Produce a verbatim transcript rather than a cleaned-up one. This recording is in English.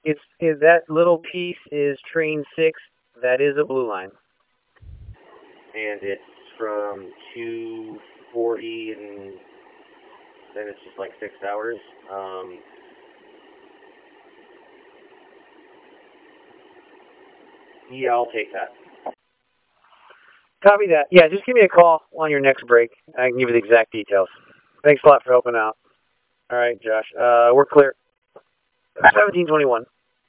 It's it, that little piece is train six. That is a blue line. And it's from two forty, and then it's just like six hours. Um, yeah, I'll take that. Copy that. Yeah, just give me a call on your next break. I can give you the exact details. Thanks a lot for helping out. All right, Josh. Uh, we're clear. seventeen twenty-one.